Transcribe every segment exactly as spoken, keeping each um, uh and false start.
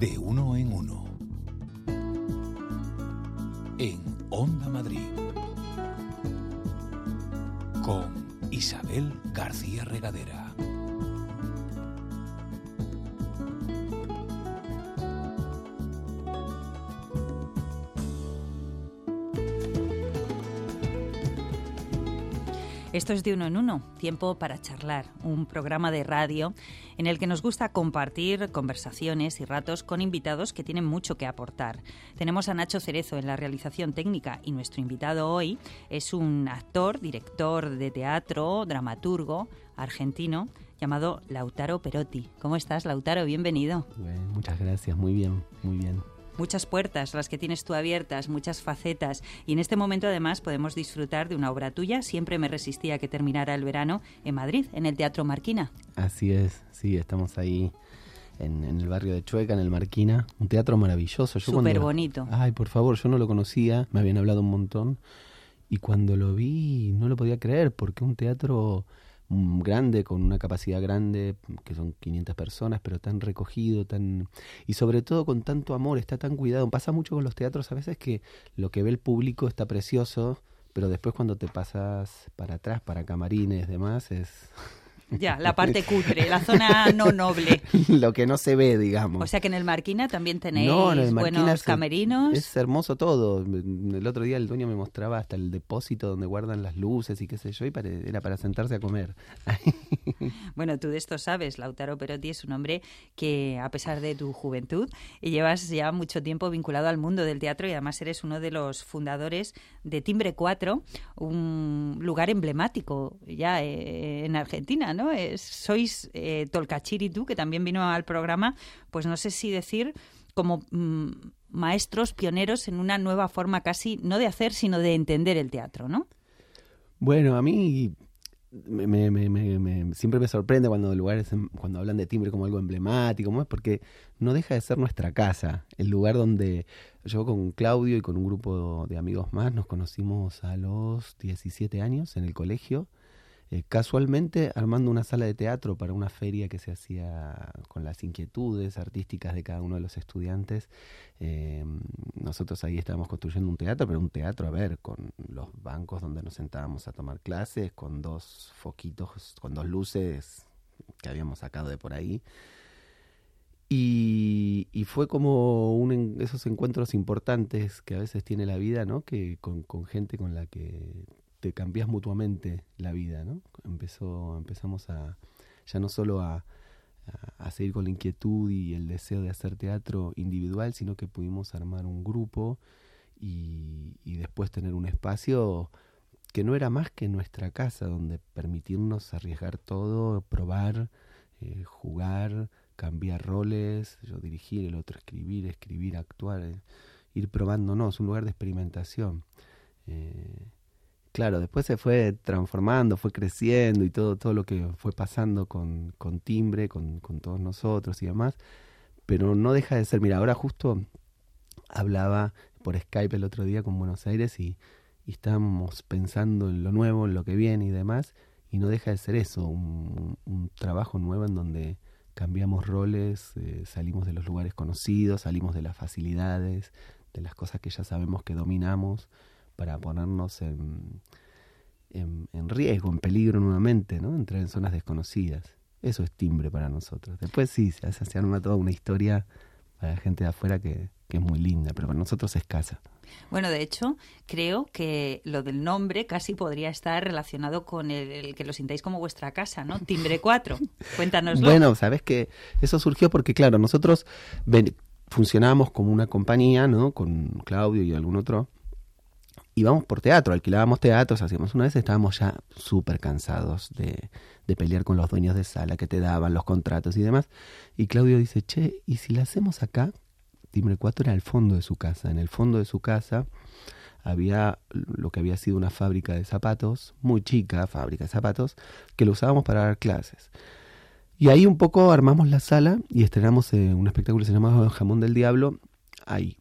De uno en uno. En Onda Madrid. Con Isabel García Regadera. Esto es De Uno en Uno, tiempo para charlar, un programa de radio en el que nos gusta compartir conversaciones y ratos con invitados que tienen mucho que aportar. Tenemos a Nacho Cerezo en la realización técnica y nuestro invitado hoy es un actor, director de teatro, dramaturgo argentino llamado Lautaro Perotti. ¿Cómo estás, Lautaro? Bienvenido. Bueno, muchas gracias, muy bien, muy bien. Muchas puertas las que tienes tú abiertas, muchas facetas, y en este momento además podemos disfrutar de una obra tuya. Siempre me resistía a que terminara el verano en Madrid, en el Teatro Marquina. Así es, sí, estamos ahí en, en el barrio de Chueca, en el Marquina, un teatro maravilloso. Súper bonito. Ay, por favor, yo no lo conocía, me habían hablado un montón, y cuando lo vi no lo podía creer, porque un teatro grande, con una capacidad grande, que son quinientas personas, pero tan recogido, tan y sobre todo con tanto amor, está tan cuidado. Pasa mucho con los teatros a veces que lo que ve el público está precioso, pero después cuando te pasas para atrás, para camarines, demás, es... Ya, la parte cutre, la zona no noble. Lo que no se ve, digamos. O sea que en el Marquina también tenéis no, en el Marquina buenos es, camerinos. Es hermoso todo. El otro día el dueño me mostraba hasta el depósito donde guardan las luces y qué sé yo, y pare, era para sentarse a comer. Bueno, tú de esto sabes, Lautaro Perotti es un hombre que, a pesar de tu juventud, llevas ya mucho tiempo vinculado al mundo del teatro y además eres uno de los fundadores de Timbre cuatro, un lugar emblemático ya eh, en Argentina, ¿no? Es, sois eh, Tolcachir y tú, que también vino al programa, pues no sé si decir como mmm, maestros pioneros en una nueva forma casi, no de hacer, sino de entender el teatro, ¿no? Bueno, a mí me, me, me, me, me, siempre me sorprende cuando lugares, cuando hablan de Timbre como algo emblemático, ¿no? Es porque no deja de ser nuestra casa, el lugar donde yo con Claudio y con un grupo de amigos más nos conocimos a los diecisiete años en el colegio. Eh, casualmente armando una sala de teatro para una feria que se hacía con las inquietudes artísticas de cada uno de los estudiantes. Eh, nosotros ahí estábamos construyendo un teatro, pero un teatro, a ver, con los bancos donde nos sentábamos a tomar clases, con dos foquitos, con dos luces que habíamos sacado de por ahí. Y, y fue como un, esos encuentros importantes que a veces tiene la vida, ¿no? Que con, con gente con la que te cambias mutuamente la vida, ¿no? Empezó, empezamos a ya no solo a, a, a seguir con la inquietud y el deseo de hacer teatro individual, sino que pudimos armar un grupo y, y después tener un espacio que no era más que nuestra casa, donde permitirnos arriesgar todo, probar, eh, jugar, cambiar roles, yo dirigir, el otro escribir, escribir, actuar, eh, ir probándonos, un lugar de experimentación. Eh, Claro, después se fue transformando, fue creciendo y todo todo lo que fue pasando con, con Timbre, con, con todos nosotros y demás, pero no deja de ser, mira, ahora justo hablaba por Skype el otro día con Buenos Aires y, y estábamos pensando en lo nuevo, en lo que viene y demás, y no deja de ser eso, un, un trabajo nuevo en donde cambiamos roles, eh, salimos de los lugares conocidos, salimos de las facilidades, de las cosas que ya sabemos que dominamos, para ponernos en, en, en riesgo, en peligro nuevamente, ¿no? Entrar en zonas desconocidas. Eso es Timbre para nosotros. Después sí, se, se arma toda una historia para la gente de afuera que, que es muy linda, pero para nosotros es casa. Bueno, de hecho, creo que lo del nombre casi podría estar relacionado con el, el que lo sintáis como vuestra casa, ¿no? Timbre cuatro. Cuéntanoslo. Bueno, sabes que eso surgió porque, claro, nosotros ven, funcionábamos como una compañía, ¿no? Con Claudio y algún otro. Íbamos por teatro, alquilábamos teatros, hacíamos una vez, estábamos ya súper cansados de, de pelear con los dueños de sala que te daban los contratos y demás. Y Claudio dice, che, ¿y si la hacemos acá? Timbre cuatro era el fondo de su casa. En el fondo de su casa había lo que había sido una fábrica de zapatos, muy chica fábrica de zapatos, que lo usábamos para dar clases. Y ahí un poco armamos la sala y estrenamos eh, un espectáculo que se llamaba Jamón del Diablo ahí.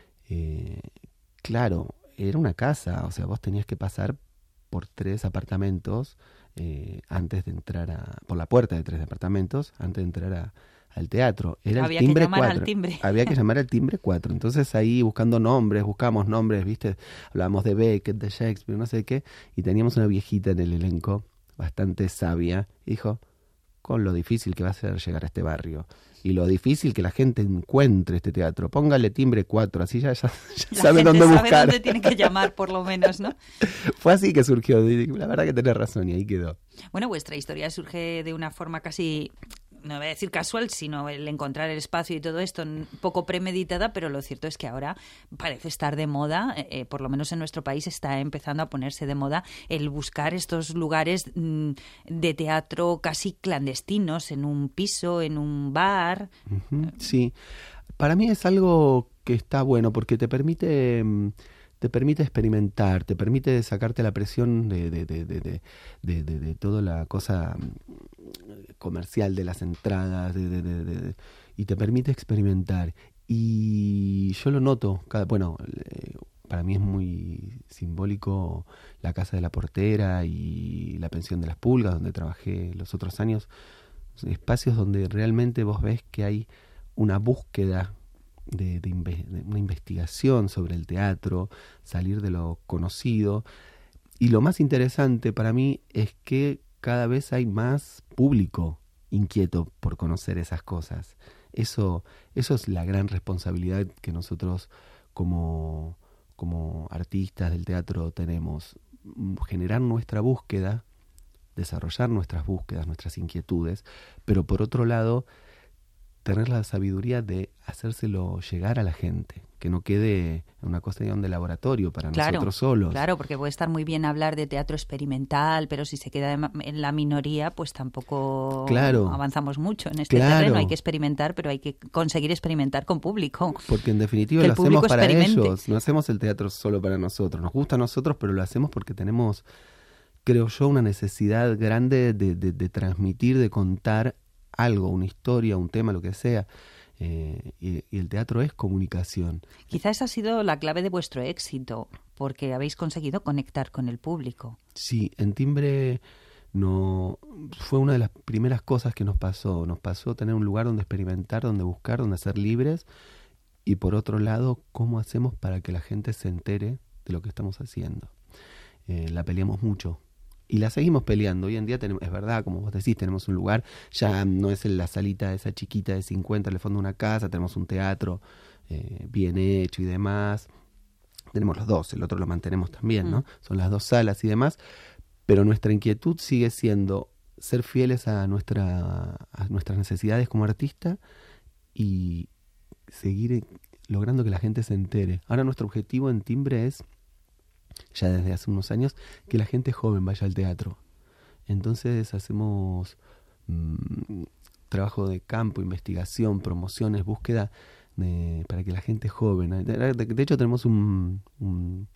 Eh, claro, era una casa, o sea, vos tenías que pasar por tres apartamentos eh, antes de entrar a... por la puerta de tres apartamentos, antes de entrar a, al teatro. Era Había el timbre que llamar cuatro. al timbre. Había que llamar al timbre cuatro. Entonces ahí buscando nombres, buscamos nombres, ¿viste? Hablábamos de Beckett, de Shakespeare, no sé qué, y teníamos una viejita en el elenco, bastante sabia, y dijo, con lo difícil que va a ser llegar a este barrio, y lo difícil que la gente encuentre este teatro, póngale timbre cuatro, así ya, ya, ya sabe dónde sabe buscar. dónde tiene que llamar, por lo menos, ¿no? Fue así que surgió, la verdad que tenés razón, y ahí quedó. Bueno, vuestra historia surge de una forma casi, no voy a decir casual, sino el encontrar el espacio y todo esto un poco premeditada, pero lo cierto es que ahora parece estar de moda, eh, por lo menos en nuestro país está empezando a ponerse de moda el buscar estos lugares mm, de teatro casi clandestinos, en un piso, en un bar. Uh-huh, sí, para mí es algo que está bueno porque te permite... te permite experimentar, te permite sacarte la presión de, de, de, de, de, de, de, de toda la cosa comercial de las entradas, de, de, de, de, y te permite experimentar. Y yo lo noto, cada, bueno, eh, para mí es muy simbólico la Casa de la Portera y la Pensión de las Pulgas, donde trabajé los otros años, espacios donde realmente vos ves que hay una búsqueda De, de, de una investigación sobre el teatro, salir de lo conocido. Y lo más interesante para mí es que cada vez hay más público inquieto por conocer esas cosas. Eso, eso es la gran responsabilidad que nosotros como, como artistas del teatro tenemos. Generar nuestra búsqueda, desarrollar nuestras búsquedas, nuestras inquietudes, pero por otro lado tener la sabiduría de hacérselo llegar a la gente, que no quede una cuestión de laboratorio para claro, nosotros solos. Claro, porque puede estar muy bien hablar de teatro experimental, pero si se queda en la minoría, pues tampoco claro, avanzamos mucho en este claro. terreno. Hay que experimentar, pero hay que conseguir experimentar con público. Porque en definitiva lo hacemos para ellos, no hacemos el teatro solo para nosotros. Nos gusta a nosotros, pero lo hacemos porque tenemos, creo yo, una necesidad grande de, de, de transmitir, de contar algo, una historia, un tema, lo que sea, eh, y, y el teatro es comunicación. Quizás esa ha sido la clave de vuestro éxito, porque habéis conseguido conectar con el público. Sí, en Timbre no fue una de las primeras cosas que nos pasó, nos pasó tener un lugar donde experimentar, donde buscar, donde ser libres, y por otro lado, cómo hacemos para que la gente se entere de lo que estamos haciendo. Eh, la peleamos mucho. Y la seguimos peleando. Hoy en día tenemos, es verdad, como vos decís, tenemos un lugar, ya no es la salita esa chiquita de cincuenta, al fondo de una casa, tenemos un teatro eh, bien hecho y demás. Tenemos los dos, el otro lo mantenemos también, ¿no? Mm. Son las dos salas y demás, pero nuestra inquietud sigue siendo ser fieles a, nuestra, a nuestras necesidades como artista y seguir logrando que la gente se entere. Ahora nuestro objetivo en Timbre es, ya desde hace unos años, que la gente joven vaya al teatro. Entonces hacemos mmm, trabajo de campo, investigación, promociones, búsqueda de, para que la gente joven... De, de hecho tenemos un, un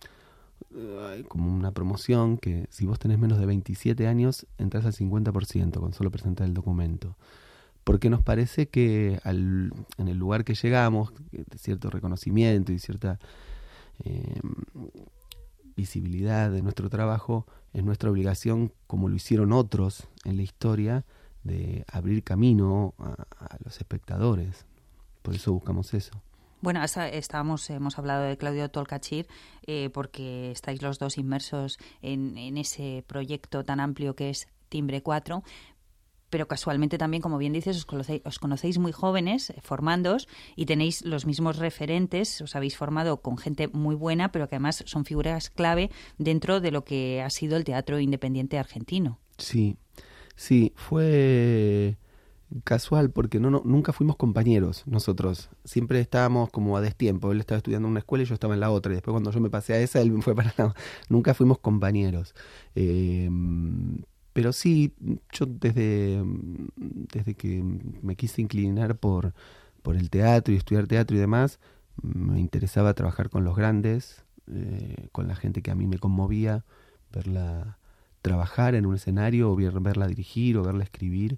uh, como una promoción que si vos tenés menos de veintisiete años entras al cincuenta por ciento con solo presentar el documento. Porque nos parece que al, en el lugar que llegamos, de cierto reconocimiento y cierta... Eh, visibilidad de nuestro trabajo, es nuestra obligación, como lo hicieron otros en la historia, de abrir camino a, a los espectadores. Por eso buscamos eso. Bueno, hasta estábamos, hemos hablado de Claudio Tolcachir eh, porque estáis los dos inmersos en, en ese proyecto tan amplio que es Timbre cuatro, pero casualmente también, como bien dices, os conocéis, os conocéis muy jóvenes, eh, formándoos, y tenéis los mismos referentes, os habéis formado con gente muy buena, pero que además son figuras clave dentro de lo que ha sido el teatro independiente argentino. Sí, sí, fue casual porque no, no nunca fuimos compañeros nosotros, siempre estábamos como a destiempo, él estaba estudiando en una escuela y yo estaba en la otra, y después cuando yo me pasé a esa, él me fue para la... Nunca fuimos compañeros. Eh, Pero sí, yo desde, desde que me quise inclinar por, por el teatro y estudiar teatro y demás, me interesaba trabajar con los grandes, eh, con la gente que a mí me conmovía, verla trabajar en un escenario, o ver, verla dirigir, o verla escribir,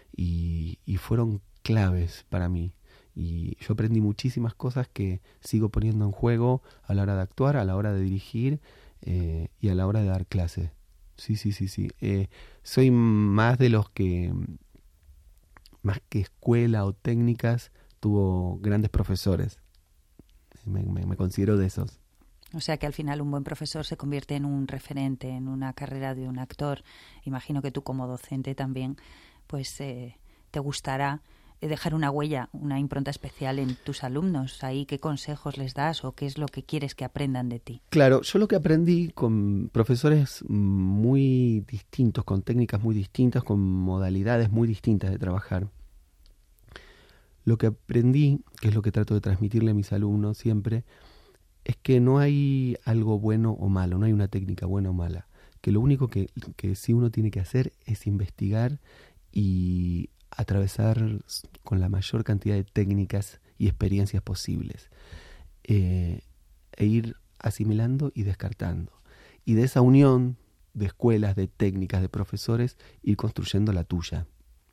y, y fueron claves para mí. Y yo aprendí muchísimas cosas que sigo poniendo en juego a la hora de actuar, a la hora de dirigir eh, y a la hora de dar clases. Sí, sí, sí, sí. Eh, soy más de los que más que escuela o técnicas, tuvo grandes profesores. Me, me, me considero de esos. O sea que al final un buen profesor se convierte en un referente en una carrera de un actor. Imagino que tú como docente también pues eh, te gustará dejar una huella, una impronta especial en tus alumnos. Ahí, ¿qué consejos les das o qué es lo que quieres que aprendan de ti? Claro, yo lo que aprendí con profesores muy distintos, con técnicas muy distintas, con modalidades muy distintas de trabajar. Lo que aprendí, que es lo que trato de transmitirle a mis alumnos siempre, es que no hay algo bueno o malo, no hay una técnica buena o mala. Que lo único que, que sí uno tiene que hacer es investigar y atravesar con la mayor cantidad de técnicas y experiencias posibles. Eh, e ir asimilando y descartando. Y de esa unión de escuelas, de técnicas, de profesores, ir construyendo la tuya.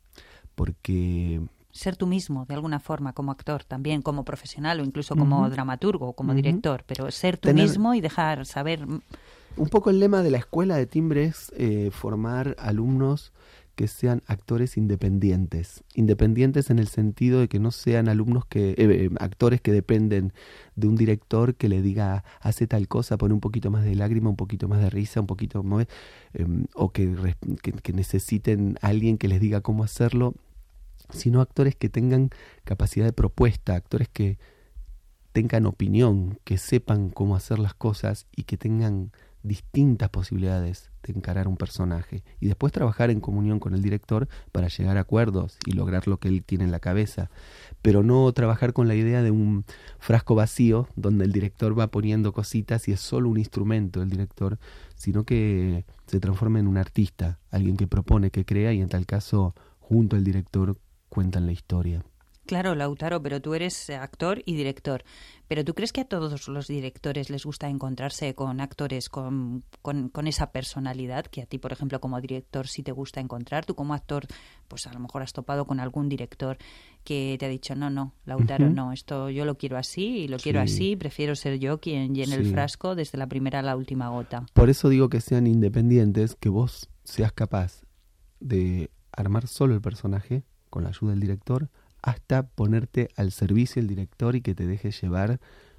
Porque... ser tú mismo, de alguna forma, como actor, también como profesional o incluso como uh-huh. dramaturgo o como uh-huh. director, pero ser tú Tener... mismo y dejar saber... Un poco el lema de la escuela de timbre es eh, formar alumnos que sean actores independientes. Independientes en el sentido de que no sean alumnos que eh, actores que dependen de un director que le diga hace tal cosa, pone un poquito más de lágrima, un poquito más de risa, un poquito más, eh, o que, que, que necesiten a alguien que les diga cómo hacerlo, sino actores que tengan capacidad de propuesta, actores que tengan opinión, que sepan cómo hacer las cosas y que tengan distintas posibilidades de encarar un personaje y después trabajar en comunión con el director para llegar a acuerdos y lograr lo que él tiene en la cabeza, pero no trabajar con la idea de un frasco vacío donde el director va poniendo cositas y es solo un instrumento el director, sino que se transforma en un artista, alguien que propone, que crea y en tal caso junto al director cuentan la historia. Claro, Lautaro, pero tú eres actor y director. ¿Pero tú crees que a todos los directores les gusta encontrarse con actores con, con, con esa personalidad que a ti, por ejemplo, como director sí te gusta encontrar? Tú como actor, pues a lo mejor has topado con algún director que te ha dicho, no, no, Lautaro, uh-huh. no, esto yo lo quiero así y lo sí. quiero así, prefiero ser yo quien llene sí. el frasco desde la primera a la última gota. Por eso digo que sean independientes, que vos seas capaz de armar solo el personaje con la ayuda del director, hasta ponerte al servicio del director y que te deje llevar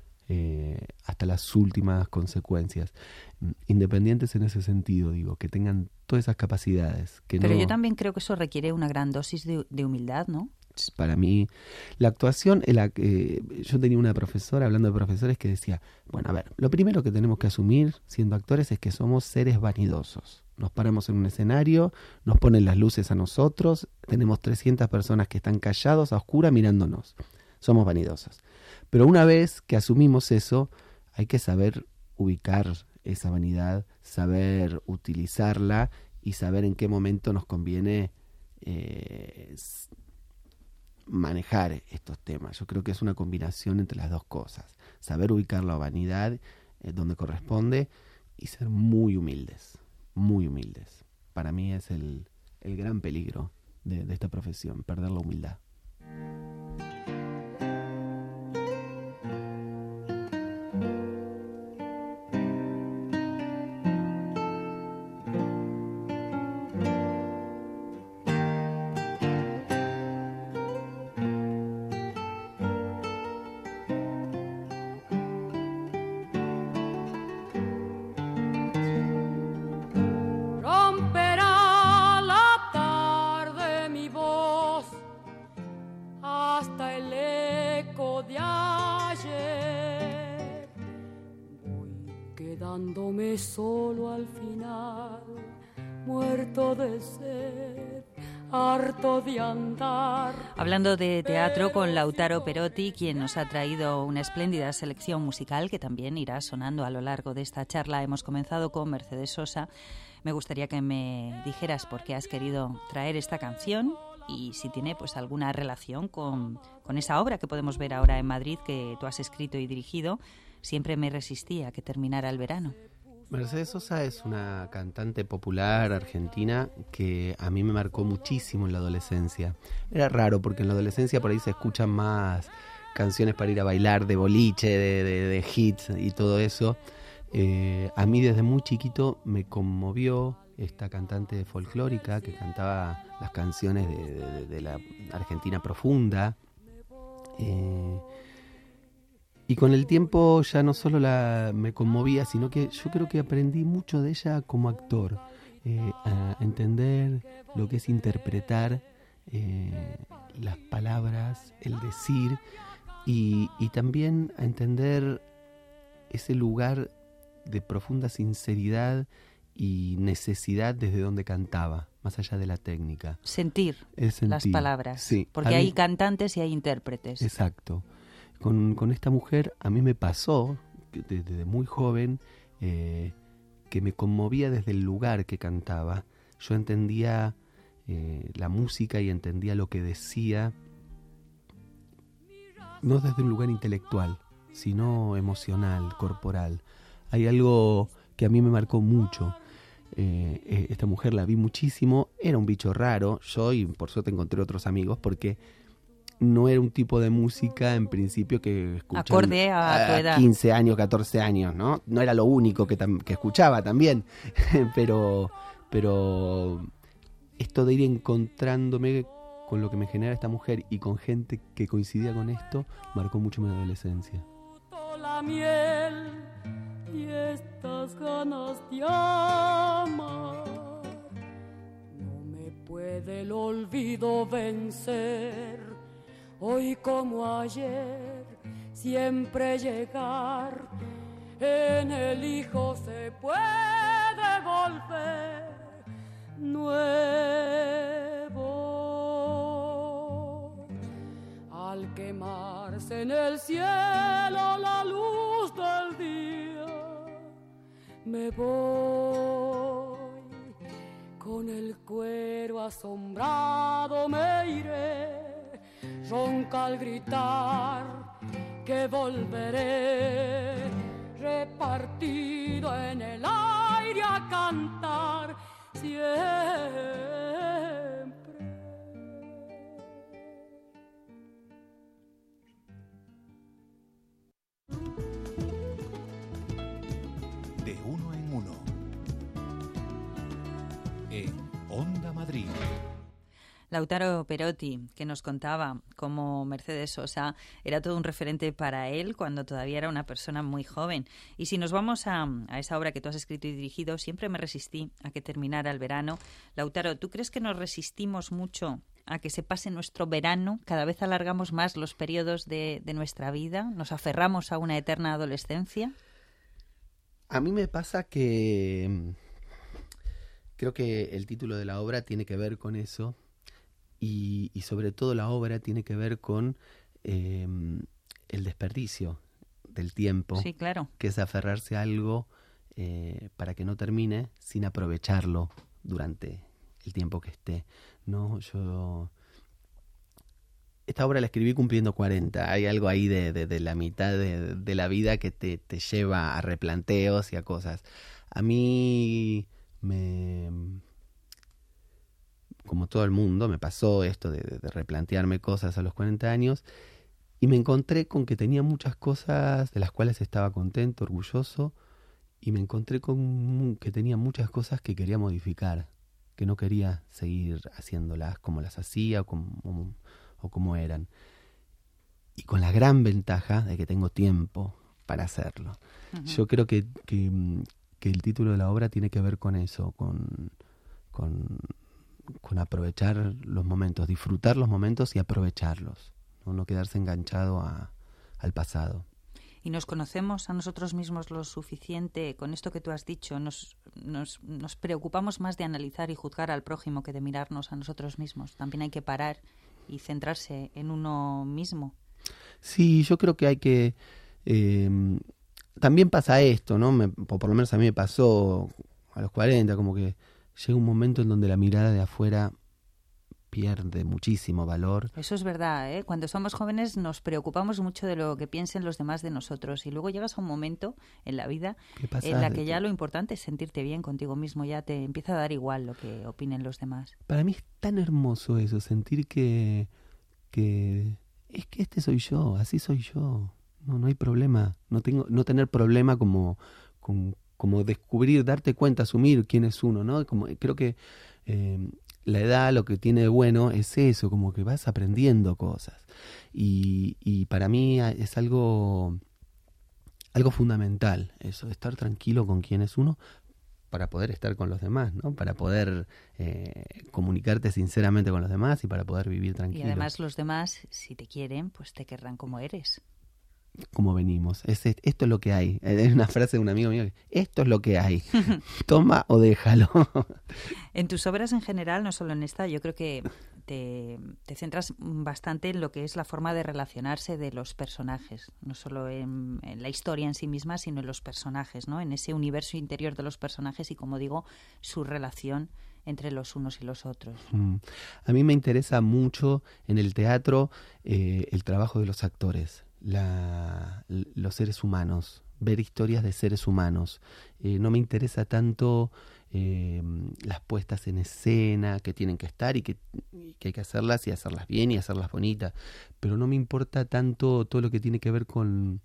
eh, hasta las últimas consecuencias. Independientes en ese sentido, digo, que tengan todas esas capacidades. Que Pero no... yo también creo que eso requiere una gran dosis de, de humildad, ¿no? Para mí, la actuación, la, eh, yo tenía una profesora, hablando de profesores, que decía, bueno, a ver, lo primero que tenemos que asumir siendo actores es que somos seres vanidosos. Nos paramos en un escenario, nos ponen las luces a nosotros, tenemos trescientas personas que están callados a oscuras mirándonos. Somos vanidosos. Pero una vez que asumimos eso, hay que saber ubicar esa vanidad, saber utilizarla y saber en qué momento nos conviene eh, manejar estos temas. Yo creo que es una combinación entre las dos cosas. Saber ubicar la vanidad eh, donde corresponde y ser muy humildes. Muy humildes. Para mí es el, el gran peligro de, de esta profesión, perder la humildad. Solo al final, muerto de sed, harto de andar. Hablando de teatro con Lautaro Perotti, quien nos ha traído una espléndida selección musical que también irá sonando a lo largo de esta charla. Hemos comenzado con Mercedes Sosa. Me gustaría que me dijeras por qué has querido traer esta canción y si tiene pues alguna relación con, con esa obra que podemos ver ahora en Madrid, que tú has escrito y dirigido. Siempre me resistí a que terminara el verano. Mercedes Sosa es una cantante popular argentina que a mí me marcó muchísimo en la adolescencia. Era raro porque en la adolescencia por ahí se escuchan más canciones para ir a bailar, de boliche, de, de, de hits y todo eso. Eh, a mí desde muy chiquito me conmovió, esta cantante folclórica que cantaba las canciones de, de, de la Argentina profunda. Eh, y con el tiempo ya no solo la, me conmovía, sino que yo creo que aprendí mucho de ella como actor, eh, a entender lo que es interpretar eh, las palabras, el decir, y, y también a entender ese lugar de profunda sinceridad y necesidad desde donde cantaba, más allá de la técnica. Sentir, sentir. las palabras, sí. porque A hay mí, cantantes y hay intérpretes. Exacto. Con, con esta mujer a mí me pasó, desde, desde muy joven, eh, que me conmovía desde el lugar que cantaba. Yo entendía eh, la música y entendía lo que decía, no desde un lugar intelectual, sino emocional, corporal. Hay algo que a mí me marcó mucho. Eh, esta mujer la vi muchísimo, era un bicho raro, yo y por suerte encontré otros amigos, porque no era un tipo de música en principio que escuchaba acorde a, a tu edad. quince años, catorce años, ¿no? No era lo único que, tam- que escuchaba también, pero, pero esto de ir encontrándome con lo que me genera esta mujer y con gente que coincidía con esto, marcó mucho mi adolescencia. La miel y estas ganas de amar, no me puede el olvido vencer. Hoy como ayer, siempre llegar, en el hijo se puede volver nuevo. Al quemarse en el cielo la luz del día, me voy con el cuero asombrado, me iré. Ronca al gritar que volveré, repartido en el aire a cantar siempre. De uno en uno. En Onda Madrid. Lautaro Perotti, que nos contaba cómo Mercedes Sosa era todo un referente para él cuando todavía era una persona muy joven. Y si nos vamos a, a esa obra que tú has escrito y dirigido, Siempre me resistí a que terminara el verano. Lautaro, ¿tú crees que nos resistimos mucho a que se pase nuestro verano? ¿Cada vez alargamos más los periodos de, de nuestra vida? ¿Nos aferramos a una eterna adolescencia? A mí me pasa que creo que el título de la obra tiene que ver con eso. Y, y sobre todo la obra tiene que ver con eh, el desperdicio del tiempo. Sí, claro. Que es aferrarse a algo eh, para que no termine sin aprovecharlo durante el tiempo que esté. No, yo... Esta obra la escribí cumpliendo cuarenta. Hay algo ahí de, de, de la mitad de, de la vida que te, te lleva a replanteos y a cosas. A mí me... como todo el mundo, me pasó esto de, de replantearme cosas a los cuarenta años y me encontré con que tenía muchas cosas de las cuales estaba contento, orgulloso, y me encontré con que tenía muchas cosas que quería modificar, que no quería seguir haciéndolas como las hacía o como, o como eran. Y con la gran ventaja de que tengo tiempo para hacerlo. Uh-huh. Yo creo que, que, que el título de la obra tiene que ver con eso, con... con con aprovechar los momentos, disfrutar los momentos y aprovecharlos, no, no quedarse enganchado a, al pasado. ¿Y nos conocemos a nosotros mismos lo suficiente? Con esto que tú has dicho, nos, nos, nos preocupamos más de analizar y juzgar al prójimo que de mirarnos a nosotros mismos. También hay que parar y centrarse en uno mismo. Sí, yo creo que hay que... Eh, también pasa esto, ¿no? Me, o por lo menos a mí me pasó a los cuarenta, como que llega un momento en donde la mirada de afuera pierde muchísimo valor. Eso es verdad, ¿eh? Cuando somos jóvenes nos preocupamos mucho de lo que piensen los demás de nosotros y luego llegas a un momento en la vida en la que ya lo importante es sentirte bien contigo mismo, ya te empieza a dar igual lo que opinen los demás. Para mí es tan hermoso eso, sentir que, que es que este soy yo, así soy yo. No, no hay problema, no tengo, no tener problema como con como descubrir, darte cuenta, asumir quién es uno, ¿no? Como, creo que eh, la edad lo que tiene de bueno es eso, como que vas aprendiendo cosas. Y, y para mí es algo, algo fundamental, eso, estar tranquilo con quién es uno, para poder estar con los demás, ¿no? Para poder eh, comunicarte sinceramente con los demás y para poder vivir tranquilo. Y además los demás, si te quieren, pues te querrán como eres. Como venimos. Es, esto es lo que hay. Es una frase de un amigo mío. Esto es lo que hay. Toma o déjalo. En tus obras en general, no solo en esta, yo creo que te, te centras bastante en lo que es la forma de relacionarse de los personajes. No solo en, en la historia en sí misma, sino en los personajes, ¿no? En ese universo interior de los personajes y, como digo, su relación entre los unos y los otros. Mm. A mí me interesa mucho en el teatro eh, el trabajo de los actores. La, los seres humanos, ver historias de seres humanos. Eh, no me interesa tanto eh, las puestas en escena que tienen que estar y que, y que hay que hacerlas y hacerlas bien y hacerlas bonitas, pero no me importa tanto todo lo que tiene que ver con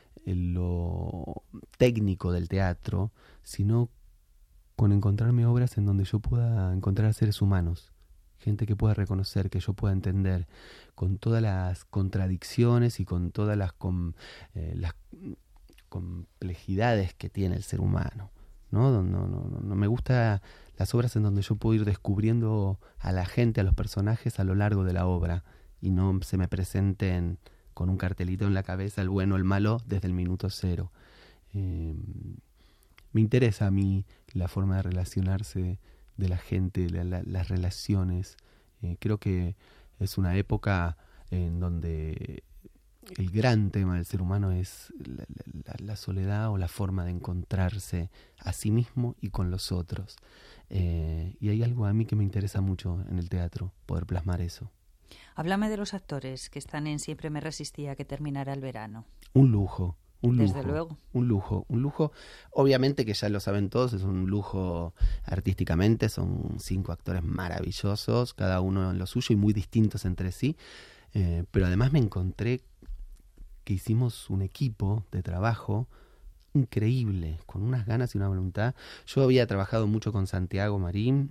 lo técnico del teatro, sino con encontrarme obras en donde yo pueda encontrar seres humanos. Gente que pueda reconocer, que yo pueda entender, con todas las contradicciones y con todas las, com, eh, las complejidades que tiene el ser humano, ¿no? No, no, no, no me gustan las obras en donde yo puedo ir descubriendo a la gente, a los personajes a lo largo de la obra y no se me presenten con un cartelito en la cabeza el bueno, el malo, desde el minuto cero. Eh, me interesa a mí la forma de relacionarse de la gente, la, la, las relaciones. Eh, creo que es una época en donde el gran tema del ser humano es la, la, la soledad o la forma de encontrarse a sí mismo y con los otros. Eh, y hay algo a mí que me interesa mucho en el teatro, poder plasmar eso. Háblame de los actores que están en Siempre me resistí a que terminara el verano. Un lujo. Un lujo, Desde luego. Un lujo, un lujo. Obviamente que ya lo saben todos, es un lujo artísticamente, son cinco actores maravillosos, cada uno en lo suyo y muy distintos entre sí. Eh, pero además me encontré que hicimos un equipo de trabajo increíble, con unas ganas y una voluntad. Yo había trabajado mucho con Santiago Marín,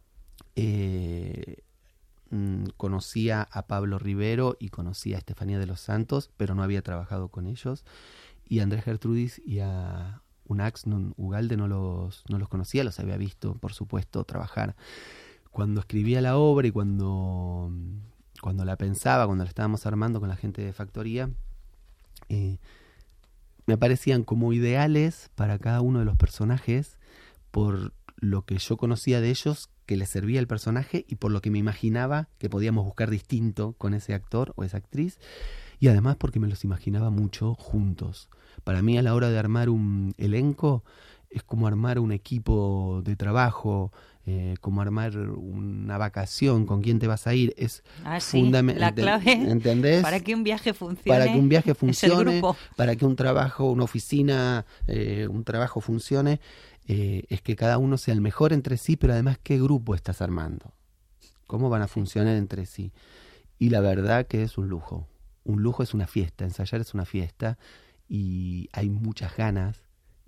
eh, conocía a Pablo Rivero y conocía a Estefanía de los Santos, pero no había trabajado con ellos. Y a Andrés Gertrudis y a Unax Ugalde no los, no los conocía, los había visto, por supuesto, trabajar. Cuando escribía la obra y cuando, cuando la pensaba, cuando la estábamos armando con la gente de Factoría, eh, me aparecían como ideales para cada uno de los personajes por lo que yo conocía de ellos, que les servía el personaje y por lo que me imaginaba que podíamos buscar distinto con ese actor o esa actriz. Y además porque me los imaginaba mucho juntos. Para mí a la hora de armar un elenco es como armar un equipo de trabajo, eh, como armar una vacación, con quién te vas a ir. Es ah, sí, fundamental. La clave ¿Entendés? Para que un viaje funcione. Para que un viaje funcione, es el grupo. Para que un trabajo, una oficina, eh, un trabajo funcione, eh, es que cada uno sea el mejor entre sí, pero además qué grupo estás armando. ¿Cómo van a funcionar entre sí? Y la verdad que es un lujo. Un lujo es una fiesta, ensayar es una fiesta y hay muchas ganas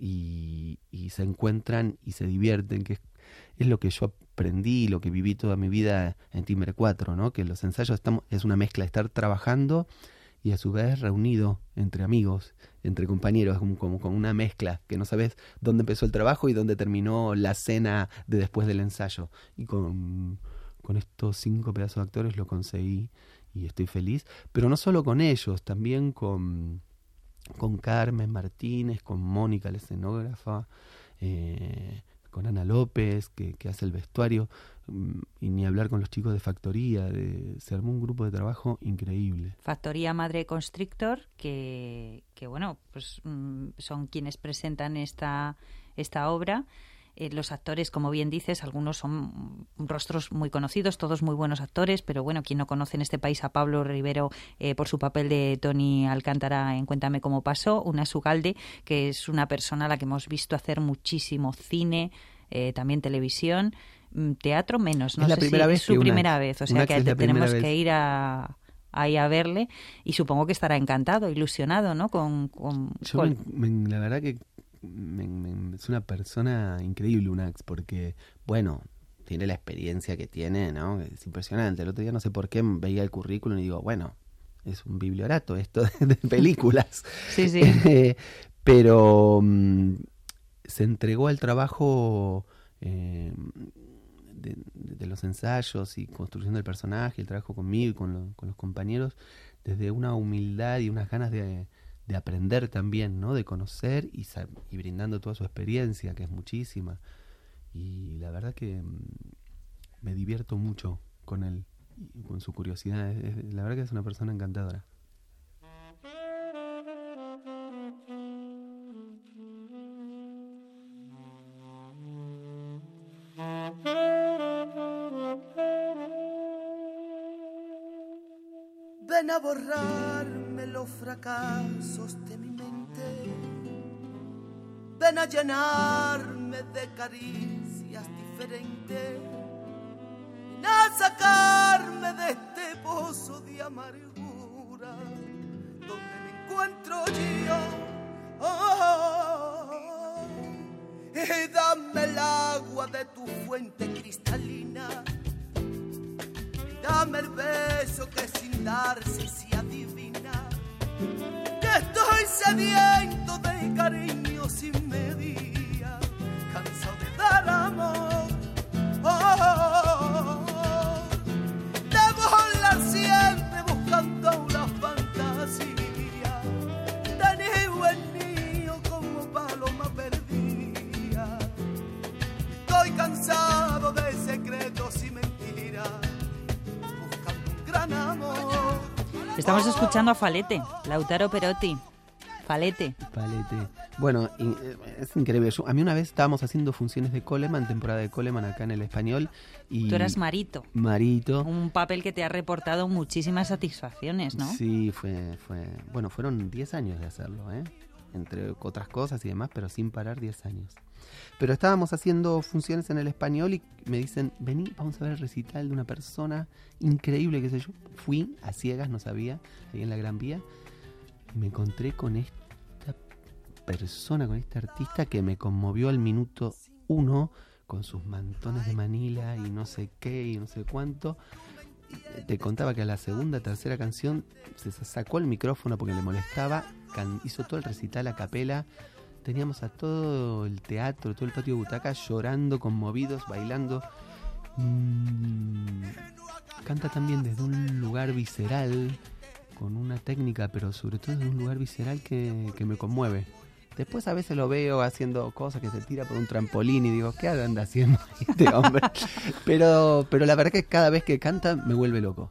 y, y se encuentran y se divierten, que es, es lo que yo aprendí, lo que viví toda mi vida en Timbre cuatro, ¿no? Que los ensayos estamos, es una mezcla de estar trabajando y a su vez reunido entre amigos, entre compañeros, como, como, como una mezcla, que no sabes dónde empezó el trabajo y dónde terminó la cena de después del ensayo. Y con, con estos cinco pedazos de actores lo conseguí. Y estoy feliz, pero no solo con ellos, también con, con Carmen Martínez, con Mónica, la escenógrafa, eh, con Ana López, que, que hace el vestuario, y ni hablar con los chicos de Factoría. De, se armó un grupo de trabajo increíble. Factoría Madre Constrictor, que, que bueno, pues son quienes presentan esta, esta obra. Eh, los actores, como bien dices, algunos son rostros muy conocidos, todos muy buenos actores, pero bueno, quien no conoce en este país a Pablo Rivero eh, por su papel de Tony Alcántara en Cuéntame cómo pasó, Unax Ugalde, que es una persona a la que hemos visto hacer muchísimo cine, eh, también televisión, teatro menos, no es la sé primera si vez es su que primera Unax, vez, o sea Unax que es la tenemos vez. que ir a... ahí a verle y supongo que estará encantado, ilusionado, ¿no? Con, con, Yo con... Me, me, la verdad que me, me, es una persona increíble, Unax, porque, bueno, tiene la experiencia que tiene, ¿no? Es impresionante. El otro día no sé por qué veía el currículum y digo, bueno, es un bibliorato esto de, de películas. Sí, sí. Eh, pero um, se entregó al trabajo eh, de, de los ensayos y construcción del personaje, el trabajo conmigo y con, lo, con los compañeros, desde una humildad y unas ganas de, de aprender también, ¿no? De conocer y, y brindando toda su experiencia, que es muchísima. Y la verdad que um, me divierto mucho con él y con su curiosidad. Es, es, la verdad que es una persona encantadora. Ven a borrarme los fracasos de mi mente. Ven a llenarme de caricias diferentes. Ven a sacarme de este pozo de amargura donde me encuentro yo. Oh, y dame el agua de tu fuente cristalina. Dame el beso que sin darse se adivina. Que estoy sediento de cariño sin medida, cansado de dar amor. Oh, de volar siempre buscando una fantasía. De nido en nido como paloma perdida. Estoy cansado de secretos y mentiras. Estamos escuchando a Falete, Lautaro Perotti. Falete. Falete. Bueno, es increíble. Yo, a mí una vez estábamos haciendo funciones de Coleman, temporada de Coleman acá en el Español. Y tú eras Marito. Marito. Un papel que te ha reportado muchísimas satisfacciones, ¿no? Sí, fue, fue bueno, fueron diez años de hacerlo, ¿eh? Entre otras cosas y demás, pero sin parar diez años. Pero estábamos haciendo funciones en el Español y me dicen, vení, vamos a ver el recital de una persona increíble, qué sé yo. Fui a ciegas, no sabía, ahí en la Gran Vía, y me encontré con esta persona, con este artista que me conmovió al minuto uno, con sus mantones de Manila y no sé qué y no sé cuánto. Te contaba que a la segunda, tercera canción se sacó el micrófono porque le molestaba, can- hizo todo el recital a capela. Teníamos a todo el teatro, todo el patio de butacas llorando, conmovidos, bailando. Mm, canta también desde un lugar visceral, con una técnica, pero sobre todo desde un lugar visceral que, que me conmueve. Después a veces lo veo haciendo cosas, que se tira por un trampolín y digo, ¿qué anda haciendo este hombre? pero, pero la verdad que cada vez que canta me vuelve loco.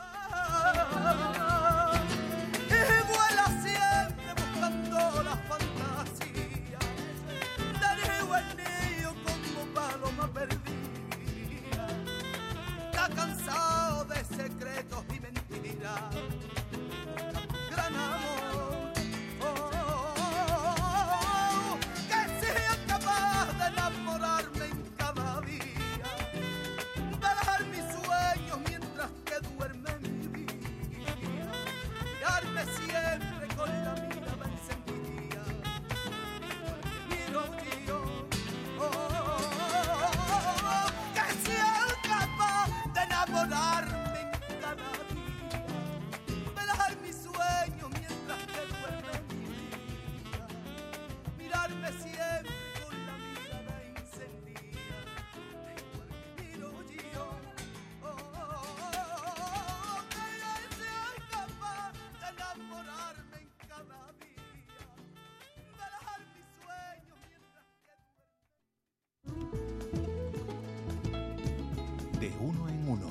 De uno en uno.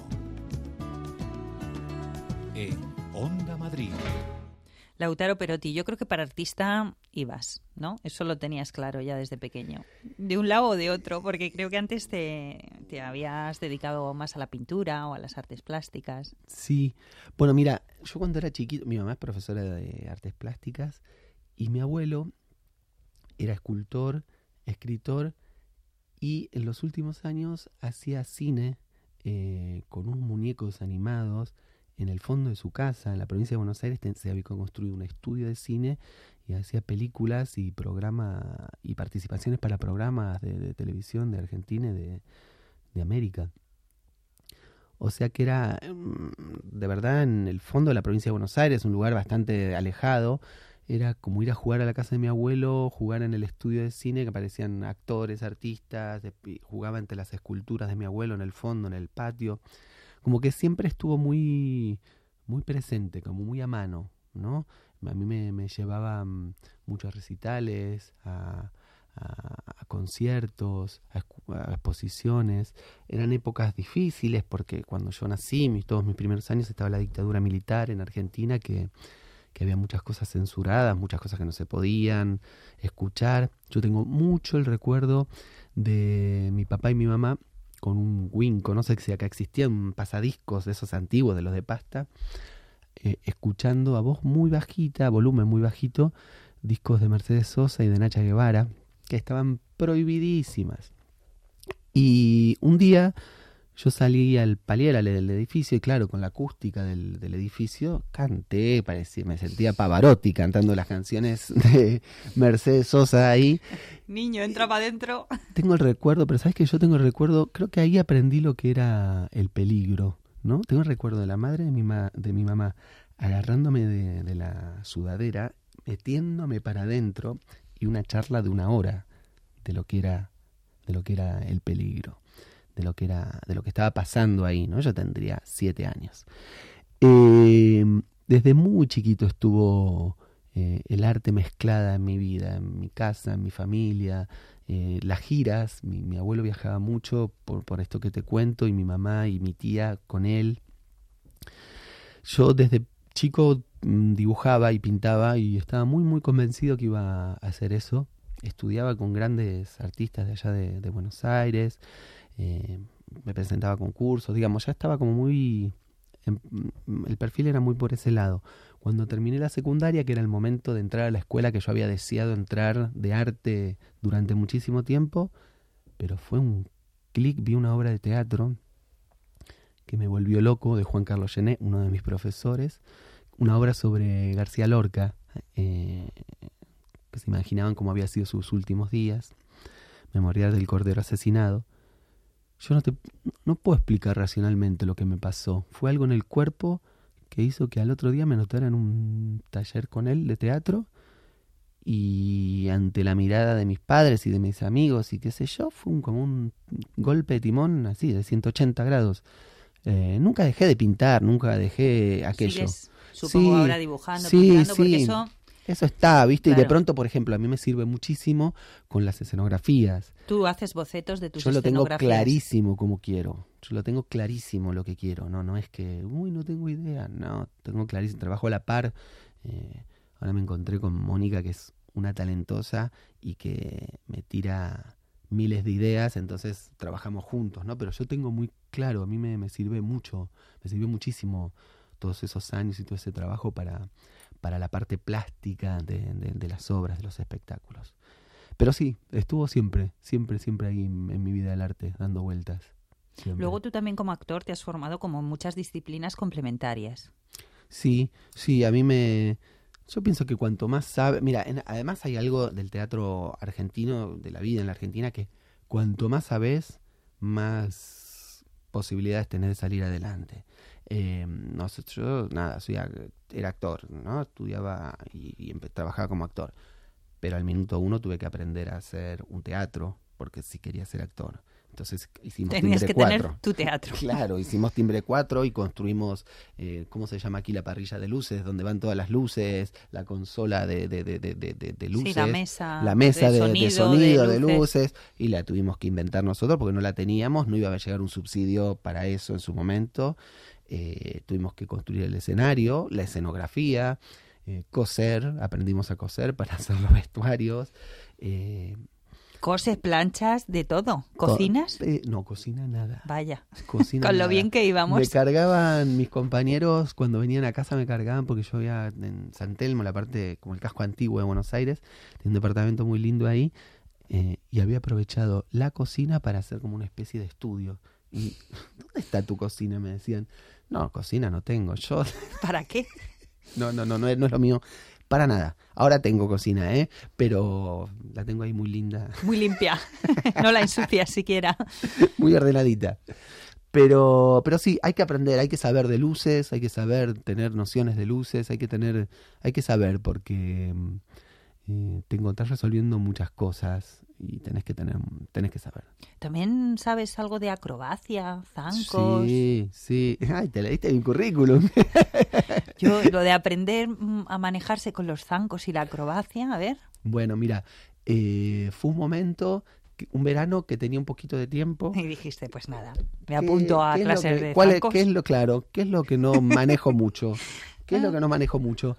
En Onda Madrid. Lautaro Perotti, yo creo que para artista ibas, ¿no? Eso lo tenías claro ya desde pequeño. De un lado o de otro, porque creo que antes te, te habías dedicado más a la pintura o a las artes plásticas. Sí. Bueno, mira, yo cuando era chiquito, mi mamá es profesora de artes plásticas y mi abuelo era escultor, escritor y en los últimos años hacía cine eh, con unos muñecos animados en el fondo de su casa, en la provincia de Buenos Aires. Se había construido un estudio de cine y hacía películas y programa y participaciones para programas de, de televisión de Argentina y de, de América. O sea que era, de verdad, en el fondo de la provincia de Buenos Aires, un lugar bastante alejado. Era como ir a jugar a la casa de mi abuelo, jugar en el estudio de cine, que aparecían actores, artistas, de, jugaba entre las esculturas de mi abuelo en el fondo, en el patio. Como que siempre estuvo muy, muy presente, como muy a mano, ¿no? A mí me, me llevaba um, muchos recitales, a, a, a conciertos, a, a exposiciones. Eran épocas difíciles porque cuando yo nací, mis, todos mis primeros años, estaba la dictadura militar en Argentina, que, que había muchas cosas censuradas, muchas cosas que no se podían escuchar. Yo tengo mucho el recuerdo de mi papá y mi mamá con un Winco, no sé si acá existían pasadiscos de esos antiguos, de los de pasta, Eh, escuchando a voz muy bajita, volumen muy bajito, discos de Mercedes Sosa y de Nacha Guevara, que estaban prohibidísimas. Y un día yo salí al palier del edificio y claro, con la acústica del, del edificio, canté, parecía, me sentía Pavarotti cantando las canciones de Mercedes Sosa ahí. Niño, entra para adentro. Tengo el recuerdo, pero ¿sabes qué? Yo tengo el recuerdo, creo que ahí aprendí lo que era el peligro, ¿no? Tengo el recuerdo de la madre de mi, ma- de mi mamá agarrándome de, de la sudadera, metiéndome para adentro y una charla de una hora de lo que era, de lo que era el peligro, de lo que era, de lo que estaba pasando ahí, ¿no? Yo tendría siete años. Eh, desde muy chiquito estuvo eh, el arte mezclada en mi vida, en mi casa, en mi familia. Eh, las giras, mi, mi abuelo viajaba mucho por, por esto que te cuento, y mi mamá y mi tía con él. Yo desde chico mmm, dibujaba y pintaba y estaba muy muy convencido que iba a hacer eso. Estudiaba con grandes artistas de allá de, de Buenos Aires, eh, me presentaba a concursos, digamos, ya estaba como muy... En, el perfil era muy por ese lado. Cuando terminé la secundaria, que era el momento de entrar a la escuela que yo había deseado entrar de arte durante muchísimo tiempo, pero fue un clic, vi una obra de teatro que me volvió loco, de Juan Carlos Gené, uno de mis profesores, una obra sobre García Lorca, eh, que se imaginaban cómo había sido sus últimos días, Memorial del Cordero Asesinado. Yo no te no puedo explicar racionalmente lo que me pasó. Fue algo en el cuerpo que hizo que al otro día me notara en un taller con él de teatro, y ante la mirada de mis padres y de mis amigos y qué sé yo, fue un, como un golpe de timón así de ciento ochenta grados. Eh, nunca dejé de pintar, nunca dejé aquello. Sigues, supongo, sí, ahora dibujando, sí, pintando, sí. porque eso... Eso está, ¿viste? Claro. Y de pronto, por ejemplo, a mí me sirve muchísimo con las escenografías. Tú haces bocetos de tus Yo lo tengo escenografías. clarísimo como quiero. Yo lo tengo clarísimo lo que quiero. No, no es que, uy, no tengo idea. No, tengo clarísimo. Trabajo a la par. Eh, ahora me encontré con Mónica, que es una talentosa y que me tira miles de ideas. Entonces trabajamos juntos, ¿no? Pero yo tengo muy claro, a mí me, me sirve mucho, me sirvió muchísimo todos esos años y todo ese trabajo para... para la parte plástica de, de, de las obras, de los espectáculos. Pero sí, estuvo siempre, siempre, siempre ahí en, en mi vida el arte, dando vueltas. Siempre. Luego tú también como actor te has formado como en muchas disciplinas complementarias. Sí, sí, a mí me... Yo pienso que cuanto más sabe... Mira, en, además hay algo del teatro argentino, de la vida en la Argentina, que cuanto más sabes, más posibilidades tenés de salir adelante. Eh, no sé, yo nada, soy era actor, ¿no? Estudiaba y, y empe- trabajaba como actor, pero al minuto uno tuve que aprender a hacer un teatro porque sí quería ser actor. Entonces hicimos Tenías Timbre que cuatro. tener tu teatro. Claro, hicimos Timbre cuatro y construimos, eh, ¿cómo se llama aquí? La parrilla de luces, donde van todas las luces, la consola de, de, de, de, de, de luces. Sí, la mesa, la mesa de, de sonido, de, sonido, de, luces. de luces, y la tuvimos que inventar nosotros porque no la teníamos, no iba a llegar un subsidio para eso en su momento. Eh, tuvimos que construir el escenario, la escenografía, eh, coser, aprendimos a coser para hacer los vestuarios. Eh, Coses, planchas, de todo. ¿Cocinas? Co- eh, no, cocina nada. Vaya, Cocina con lo nada. bien que íbamos. Me cargaban mis compañeros, cuando venían a casa me cargaban porque yo vivía en San Telmo, la parte como el casco antiguo de Buenos Aires, tenía un departamento muy lindo ahí, eh, y había aprovechado la cocina para hacer como una especie de estudio. Y, ¿dónde está tu cocina? Me decían. No, cocina no tengo, yo... ¿Para qué? No, no, no, no es, no es lo mío. para nada. Ahora tengo cocina, ¿eh? Pero la tengo ahí muy linda. Muy limpia, no la ensucias siquiera. Muy ordenadita. Pero, pero sí, hay que aprender, hay que saber de luces, hay que saber tener nociones de luces, hay que tener, hay que saber porque eh, te encontrás resolviendo muchas cosas y tenés que tener, tenés que saber. ¿También sabes algo de acrobacia, zancos? Sí, sí. Ay, te leíste mi currículum. Yo, lo de aprender a manejarse con los zancos y la acrobacia, a ver. Bueno, mira, eh, fue un momento, un verano que tenía un poquito de tiempo. Y dijiste, pues nada, me apunto a clases de ¿cuál zancos. Es, ¿Qué es lo claro? ¿Qué es lo que no manejo mucho? ¿Qué es lo que no manejo mucho?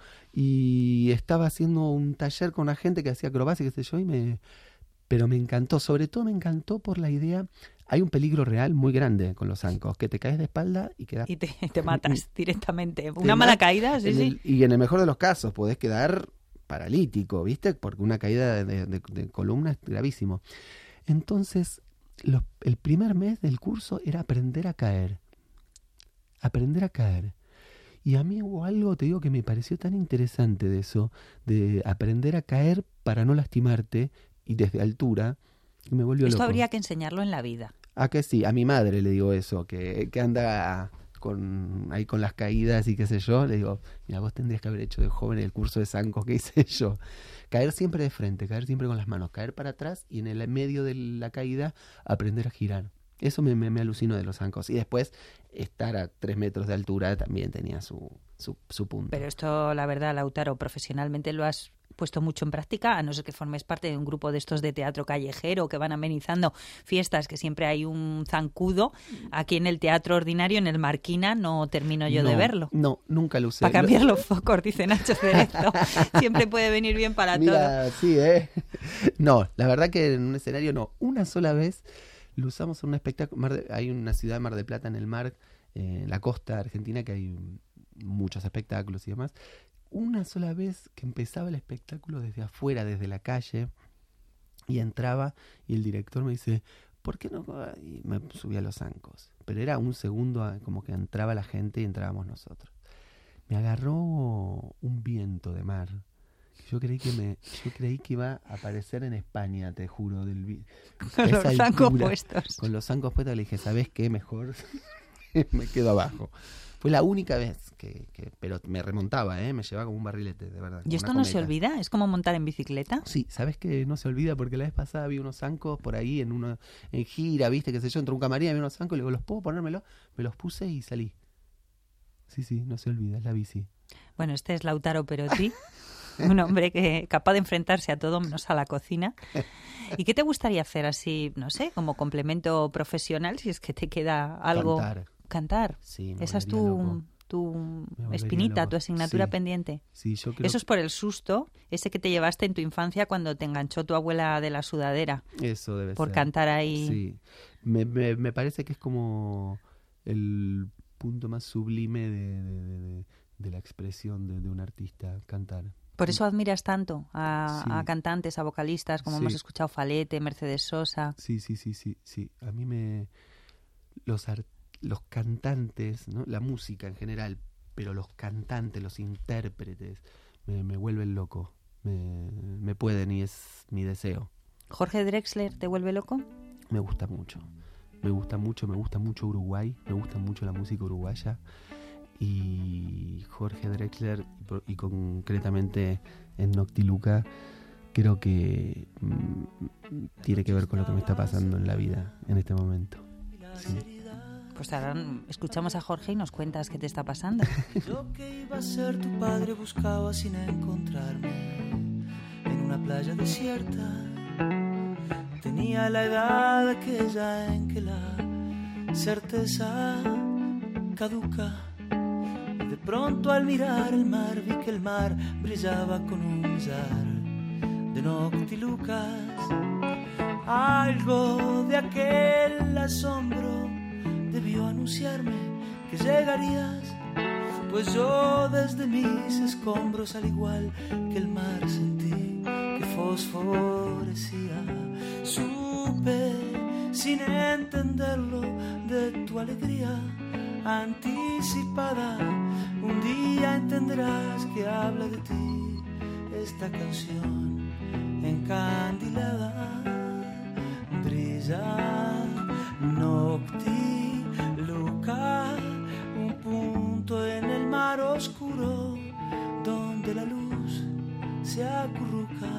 Y estaba haciendo un taller con una gente que hacía acrobacia, qué sé yo, y me... Pero me encantó, sobre todo me encantó por la idea, hay un peligro real muy grande con los zancos, que te caes de espalda y quedas... Y te, te matas directamente. Una mala caída, sí, en sí. El, y en el mejor de los casos podés quedar paralítico, ¿viste? Porque una caída de, de, de columna es gravísimo. Entonces, los, el primer mes del curso era aprender a caer. Aprender a caer. Y a mí hubo algo, te digo, que me pareció tan interesante de eso, de aprender a caer para no lastimarte, y desde altura, me volvió Esto loco. habría que enseñarlo en la vida. Ah, que sí, a mi madre le digo eso, que, que anda con ahí con las caídas y qué sé yo, le digo, mira, vos tendrías que haber hecho de joven el curso de zancos que hice yo. Caer siempre de frente, caer siempre con las manos, caer para atrás y en el medio de la caída aprender a girar. Eso me, me, me alucinó de los zancos. Y después, estar a tres metros de altura también tenía su, su, su punto. Pero esto, la verdad, Lautaro, profesionalmente lo has puesto mucho en práctica, a no ser que formes parte de un grupo de estos de teatro callejero que van amenizando fiestas, que siempre hay un zancudo. Aquí en el teatro ordinario, en el Marquina, no termino yo no, de verlo. No, nunca lo usé. Para cambiar los focos, dice Nacho Cerezo. Siempre puede venir bien para Mira, todo. sí, ¿eh? No, la verdad que en un escenario no. Una sola vez lo usamos en un espectáculo. Mar de, hay una ciudad, Mar del Plata, en el mar, eh, en la costa argentina, que hay muchos espectáculos y demás. Una sola vez que empezaba el espectáculo desde afuera, desde la calle, y entraba y el director me dice, ¿por qué no? Y me subí a los zancos. Pero era un segundo como que entraba la gente y entrábamos nosotros. Me agarró un viento de mar. Yo creí que me, yo creí que iba a aparecer en España, te juro, del vi- Con los esa zancos altura, puestos. Con los zancos puestos le dije, ¿sabes qué? Mejor me quedo abajo. Fue la única vez que, que, pero me remontaba, ¿eh? Me llevaba como un barrilete, de verdad. ¿Y esto no se olvida? ¿Es como montar en bicicleta? Sí, ¿sabes qué? No se olvida porque la vez pasada vi unos zancos por ahí en una en gira, ¿viste? Qué sé yo, entró un camarín, vi unos zancos y le digo, ¿los puedo ponérmelo? Me los puse y salí. Sí, sí, no se olvida, es la bici. Bueno, este es Lautaro Perotti, un hombre que capaz de enfrentarse a todo menos a la cocina. ¿Y qué te gustaría hacer así, no sé, como complemento profesional, si es que te queda algo? Cantar. Cantar. Sí, me Esa es volvería tu, loco. tu Me volvería espinita, loco. tu asignatura Sí. pendiente. Sí, yo creo Eso es por el susto, ese que te llevaste en tu infancia cuando te enganchó tu abuela de la sudadera. que eso debe Por ser. cantar ahí. Sí, me, me, me parece que es como el punto más sublime de, de, de, de, de la expresión de, de un artista, cantar. Por eso admiras tanto a, Sí. a cantantes, a vocalistas, como Sí. hemos escuchado Falete, Mercedes Sosa. Sí, sí, sí, sí, sí. A mí me... Los, ar- los cantantes, ¿no? La música en general, pero los cantantes, los intérpretes, me, me vuelven loco. Me, me pueden y es mi deseo. ¿Jorge Drexler te vuelve loco? Me gusta mucho. Me gusta mucho, me gusta mucho Uruguay, me gusta mucho la música uruguaya. Y Jorge Drexler, y, por- y concretamente en Noctiluca, creo que mm, tiene que ver con lo que me está pasando en la vida en este momento. Sí. Pues ahora escuchamos a Jorge y nos cuentas qué te está pasando. Yo que iba a ser tu padre buscaba sin encontrarme en una playa desierta. Tenía la edad aquella en que la certeza caduca. Y de pronto al mirar el mar vi que el mar brillaba con un millar de noctilucas. Algo de aquel asombro debió anunciarme que llegarías, pues yo desde mis escombros al igual que el mar sentí que fosforecía. Supe sin entenderlo de tu alegría anticipada. Un día entenderás que habla de ti esta canción encandilada brilla nocti luca, un punto en el mar oscuro donde la luz se acurruca.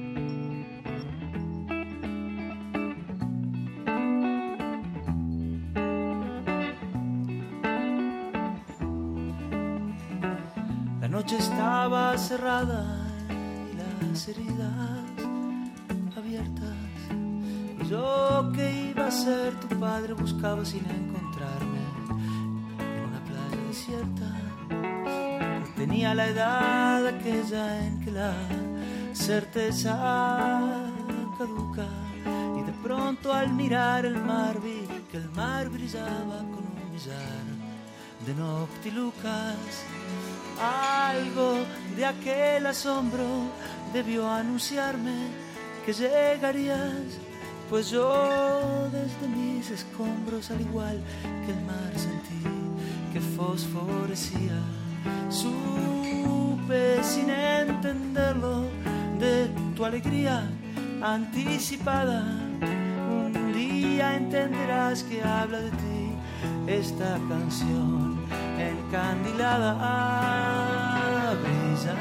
La noche estaba cerrada y las heridas abiertas. Yo que iba a ser tu padre buscaba sin encontrarme en una playa desierta. Tenía la edad aquella en que la certeza caduca. Y de pronto al mirar el mar vi que el mar brillaba con un millar de noctilucas. Algo de aquel asombro debió anunciarme que llegarías, pues yo desde mis escombros, al igual que el mar, sentí que fosforecía. Supe sin entenderlo de tu alegría anticipada. Un día entenderás que habla de ti esta canción encandilada. Brilla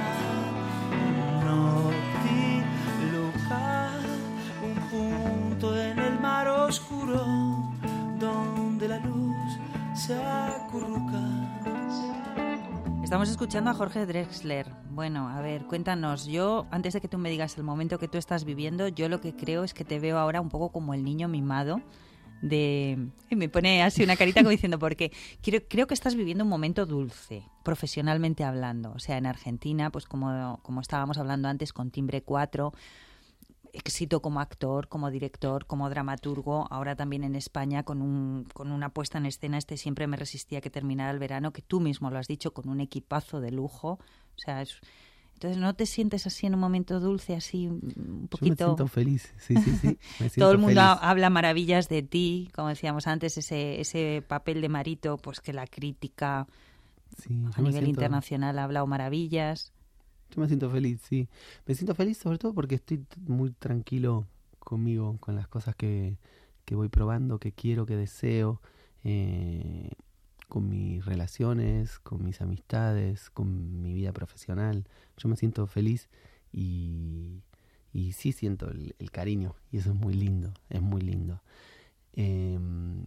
nocti luca, un punto en el mar oscuro donde la luz se acurruca. Estamos escuchando a Jorge Drexler. Bueno, a ver, cuéntanos. Yo, antes de que tú me digas el momento que tú estás viviendo, yo lo que creo es que te veo ahora un poco como el niño mimado de... Y me pone así una carita como diciendo, porque creo, creo que estás viviendo un momento dulce, profesionalmente hablando. O sea, en Argentina, pues como, como estábamos hablando antes, con Timbre cuatro, éxito como actor, como director, como dramaturgo, ahora también en España con un con una puesta en escena, este Siempre me resistía que terminara el verano, que tú mismo lo has dicho, con un equipazo de lujo. O sea, es, entonces, ¿no te sientes así en un momento dulce, así un poquito? Yo me siento feliz, sí, sí, sí. Me siento Todo el mundo feliz. habla maravillas de ti, como decíamos antes, ese ese papel de Marito, pues que la crítica Sí, a yo me nivel siento- internacional ha hablado maravillas. Yo me siento feliz, sí. Me siento feliz sobre todo porque estoy t- muy tranquilo conmigo, con las cosas que, que voy probando, que quiero, que deseo, eh, con mis relaciones, con mis amistades, con mi vida profesional. Yo me siento feliz y, y sí siento el, el cariño y eso es muy lindo, es muy lindo. Eh,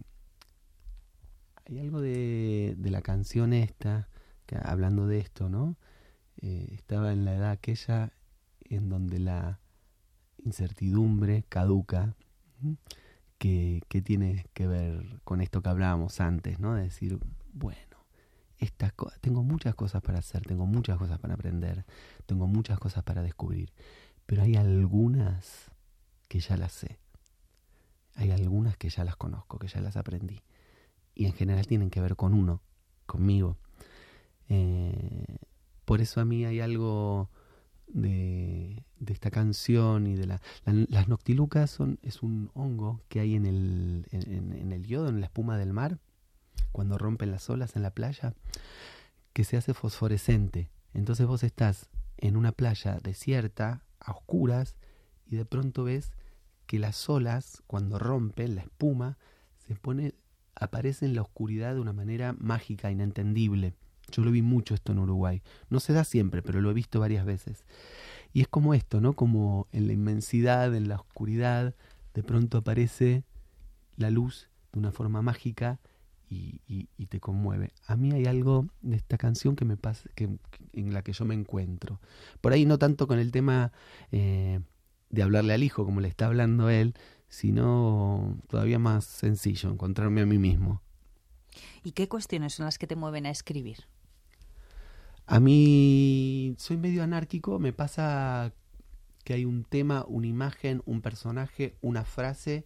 hay algo de, de la canción esta, que, hablando de esto, ¿no? Eh, estaba en la edad aquella en donde la incertidumbre caduca, ¿m? que, que tiene que ver con esto que hablábamos antes, ¿no? De decir, bueno, estas co- tengo muchas cosas para hacer, tengo muchas cosas para aprender, tengo muchas cosas para descubrir, pero hay algunas que ya las sé, hay algunas que ya las conozco, que ya las aprendí, y en general tienen que ver con uno, conmigo. Eh, por eso a mí hay algo de, de esta canción y de la, la- las noctilucas son es un hongo que hay en el en, en el yodo, en la espuma del mar, cuando rompen las olas en la playa, que se hace fosforescente. Entonces vos estás en una playa desierta, a oscuras, y de pronto ves que las olas, cuando rompen la espuma, se pone aparece en la oscuridad de una manera mágica, inentendible. Yo lo vi mucho esto en Uruguay. No se da siempre, pero lo he visto varias veces. Y es como esto, ¿no? Como en la inmensidad, en la oscuridad, de pronto aparece la luz de una forma mágica y, y, y te conmueve. A mí hay algo de esta canción que me pasa, que, en la que yo me encuentro. Por ahí no tanto con el tema eh, de hablarle al hijo como le está hablando él, sino todavía más sencillo, encontrarme a mí mismo. ¿Y qué cuestiones son las que te mueven a escribir? A mí soy medio anárquico, me pasa que hay un tema, una imagen, un personaje, una frase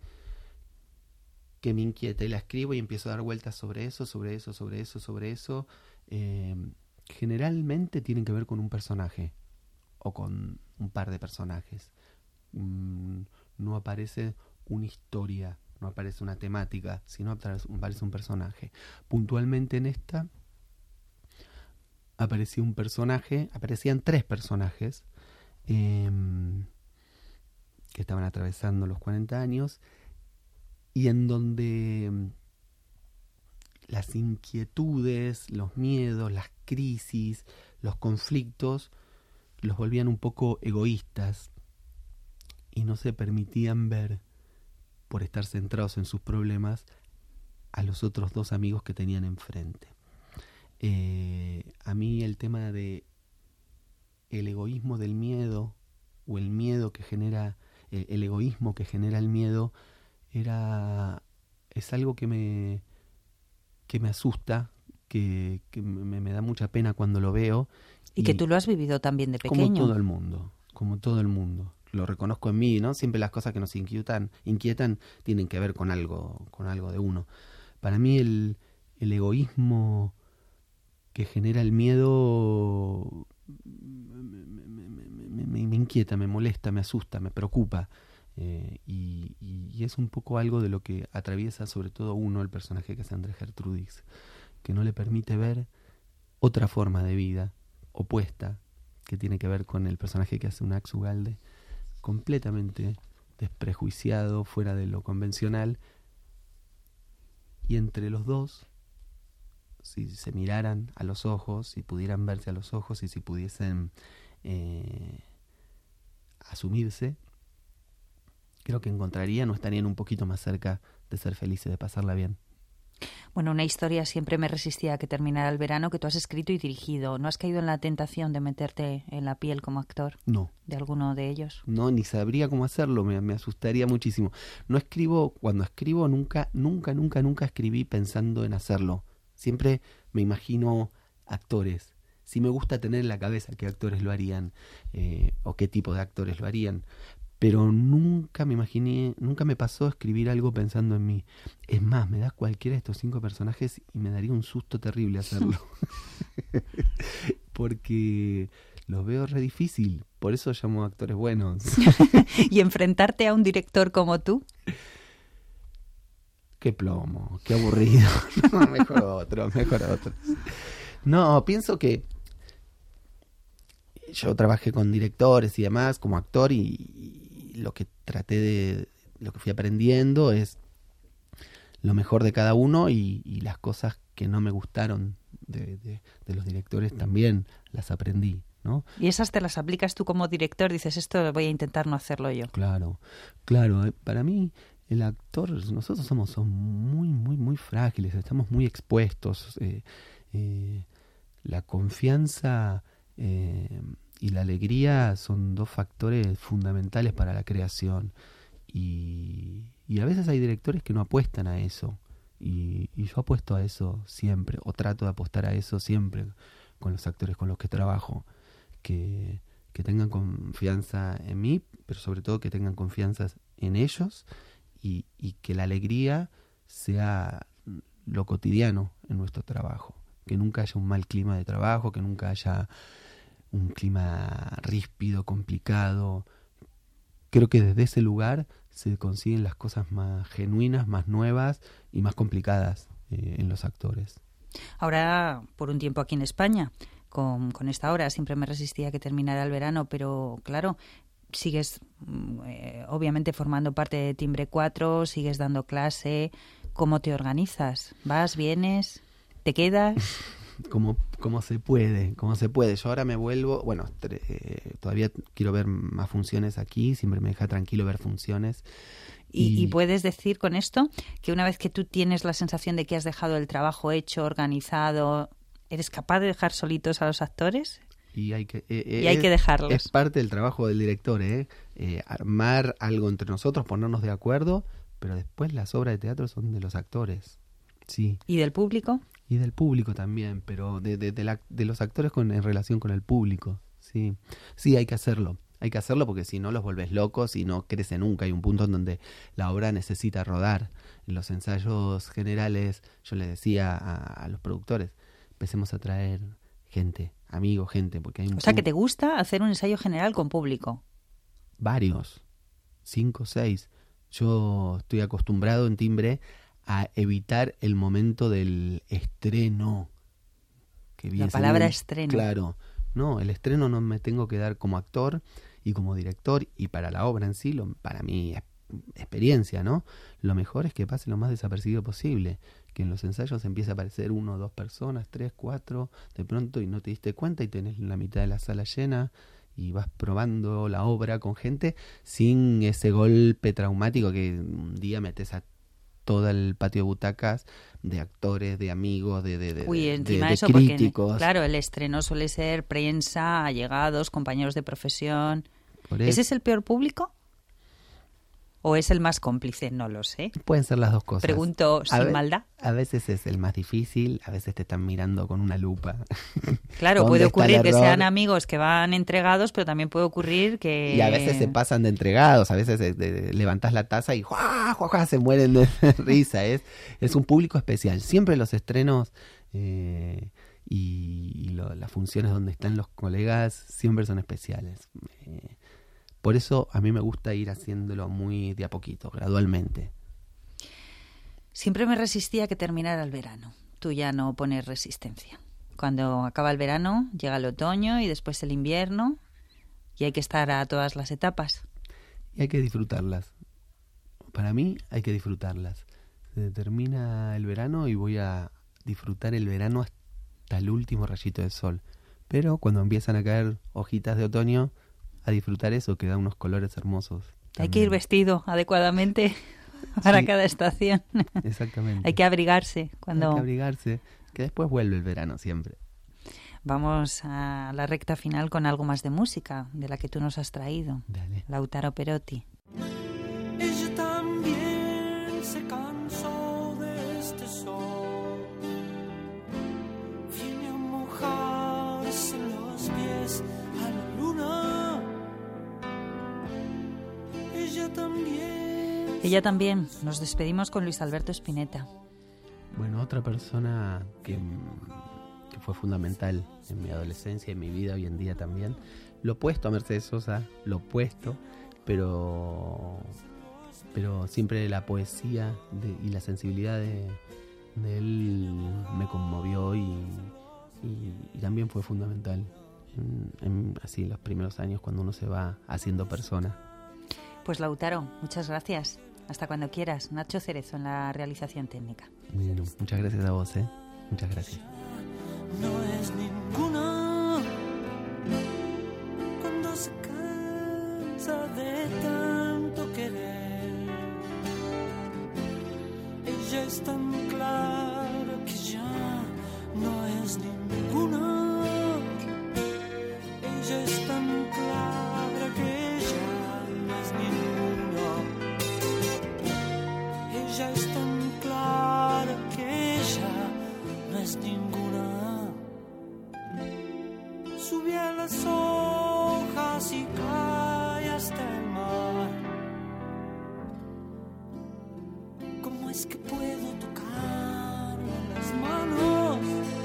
que me inquieta y la escribo y empiezo a dar vueltas sobre eso, sobre eso, sobre eso, sobre eso. Eh, generalmente tienen que ver con un personaje o con un par de personajes. Mm, no aparece una historia, no aparece una temática, sino aparece un personaje. Puntualmente en esta aparecía un personaje, aparecían tres personajes, eh, que estaban atravesando los cuarenta años, y en donde las inquietudes, los miedos, las crisis, los conflictos los volvían un poco egoístas y no se permitían ver, por estar centrados en sus problemas, a los otros dos amigos que tenían enfrente. Eh, a mí el tema de el egoísmo del miedo, o el miedo que genera, el, el egoísmo que genera el miedo, era es algo que me que me asusta, que, que me, me da mucha pena cuando lo veo. Y, y que tú lo has vivido también de pequeño. Como todo el mundo, como todo el mundo. Lo reconozco en mí, ¿no? Siempre las cosas que nos inquietan, inquietan tienen que ver con algo, con algo de uno. Para mí el, el egoísmo que genera el miedo me, me, me, me, me inquieta, me molesta, me asusta, me preocupa. Eh, y, y, y es un poco algo de lo que atraviesa sobre todo uno, el personaje que es Andrés Gertrudis, que no le permite ver otra forma de vida opuesta, que tiene que ver con el personaje que hace Unax Ugalde, completamente desprejuiciado, fuera de lo convencional, y entre los dos, si se miraran a los ojos, si pudieran verse a los ojos y si pudiesen eh, asumirse, creo que encontrarían o estarían un poquito más cerca de ser felices, de pasarla bien. Bueno, una historia siempre me resistía a que terminara el verano, que tú has escrito y dirigido. ¿No has caído en la tentación de meterte en la piel como actor? No. ¿De alguno de ellos? No, ni sabría cómo hacerlo, me, me asustaría muchísimo. No escribo, cuando escribo nunca, nunca, nunca, nunca escribí pensando en hacerlo. Siempre me imagino actores. Sí me gusta tener en la cabeza qué actores lo harían, eh, o qué tipo de actores lo harían. Pero nunca me imaginé, nunca me pasó escribir algo pensando en mí. Es más, me das cualquiera de estos cinco personajes y me daría un susto terrible hacerlo. Porque los veo re difícil, por eso llamo a actores buenos. ¿Y enfrentarte a un director como tú? Qué plomo, qué aburrido. No, mejor otro, mejor otro. No, pienso que yo trabajé con directores y demás como actor, y lo que traté de, lo que fui aprendiendo es lo mejor de cada uno, y, y las cosas que no me gustaron de, de, de los directores también las aprendí, ¿no? Y esas te las aplicas tú como director, dices, esto voy a intentar no hacerlo yo. Claro, claro. Para mí el actor, nosotros somos, somos muy, muy, muy frágiles, estamos muy expuestos. Eh, eh, la confianza eh, y la alegría son dos factores fundamentales para la creación, y, y a veces hay directores que no apuestan a eso, y, y yo apuesto a eso siempre, o trato de apostar a eso siempre con los actores con los que trabajo, que, que tengan confianza en mí, pero sobre todo que tengan confianza en ellos, y, y que la alegría sea lo cotidiano en nuestro trabajo, que nunca haya un mal clima de trabajo, que nunca haya un clima ríspido, complicado. Creo que desde ese lugar se consiguen las cosas más genuinas, más nuevas y más complicadas eh, en los actores. Ahora, por un tiempo aquí en España, con, con esta hora, siempre me resistía a que terminara el verano, pero claro, sigues eh, obviamente formando parte de Timbre cuatro, sigues dando clase. ¿Cómo te organizas? ¿Vas, vienes, te quedas? Como, como se puede, como se puede. Yo ahora me vuelvo, bueno, eh, todavía quiero ver más funciones aquí, siempre me deja tranquilo ver funciones. Y, y, y puedes decir con esto que una vez que tú tienes la sensación de que has dejado el trabajo hecho, organizado, ¿eres capaz de dejar solitos a los actores? Y hay que, eh, y hay es, que dejarlos. Es parte del trabajo del director, ¿eh? Eh, armar algo entre nosotros, ponernos de acuerdo, pero después las obras de teatro son de los actores. Sí. ¿Y del público? Y del público también, pero de, de, de, la, de los actores con, en relación con el público. Sí, sí, hay que hacerlo. Hay que hacerlo porque si no los volvés locos y no crece nunca. Hay un punto en donde la obra necesita rodar. En los ensayos generales yo les decía a, a los productores, empecemos a traer gente, amigos, gente, porque hay un O sea, punto... que te gusta hacer un ensayo general con público. Varios, cinco, seis. Yo estoy acostumbrado en Timbre a evitar el momento del estreno. Que la palabra bien, estreno. Claro. No, el estreno no me tengo que dar como actor, y como director y para la obra en sí, lo, para mi experiencia, ¿no? Lo mejor es que pase lo más desapercibido posible, que en los ensayos empiece a aparecer uno o dos personas, tres, cuatro, de pronto y no te diste cuenta y tenés la mitad de la sala llena y vas probando la obra con gente sin ese golpe traumático que un día metes a todo el patio de butacas de actores, de amigos, de, de, de, Uy, encima de, de eso, críticos. Porque, claro, el estreno suele ser prensa, allegados, compañeros de profesión. Por ¿Ese eso, es el peor público? ¿O es el más cómplice? No lo sé. pueden ser las dos cosas. Pregunto A sin ve- maldad. A veces es el más difícil, a veces te están mirando con una lupa. Claro, ¿Dónde puede está el ocurrir que error? sean amigos que van entregados, pero también puede ocurrir que... Y a veces se pasan de entregados, a veces de, de- de- levantás la taza y ¡juá, juá, juá! Se mueren de risa. Es, es un público especial. Siempre los estrenos eh, y, y lo- las funciones donde están los colegas siempre son especiales. Eh, por eso a mí me gusta ir haciéndolo muy de a poquito, gradualmente. Siempre me resistía a que terminara el verano. Tú ya no pones resistencia. Cuando acaba el verano, llega el otoño y después el invierno y hay que estar a todas las etapas. Y hay que disfrutarlas. Para mí hay que disfrutarlas. Se termina el verano y voy a disfrutar el verano hasta el último rayito de sol. Pero cuando empiezan a caer hojitas de otoño, a disfrutar eso, que da unos colores hermosos. Hay que ir también. vestido adecuadamente para Sí. cada estación. Exactamente. Hay que abrigarse cuando... Hay que abrigarse, que después vuelve el verano siempre. Vamos a la recta final con algo más de música, de la que tú nos has traído. Dale. Lautaro Perotti. Ella también se cansó de este sol. Viene a mojarse los pies a la luna. Ella también. Ella también. Nos despedimos con Luis Alberto Spinetta. Bueno, otra persona que, que fue fundamental en mi adolescencia y en mi vida hoy en día también. Lo opuesto a Mercedes Sosa, lo opuesto, pero, pero siempre la poesía de, y la sensibilidad de, de él me conmovió y, y, y también fue fundamental en, en así los primeros años cuando uno se va haciendo persona. Pues Lautaro, muchas gracias. Hasta cuando quieras. Nacho Cerezo en la realización técnica. Bueno, muchas gracias a vos, ¿eh? Muchas gracias. No es ninguna cuando se cansa de tanto querer. Ella es tan clara que ya no es ninguna. Ella es tan clara que ya no es ninguna. Ella es tan clara que ya no es ninguna. Sube a las hojas y cae hasta el mar. ¿Cómo es que puedo tocarle las manos?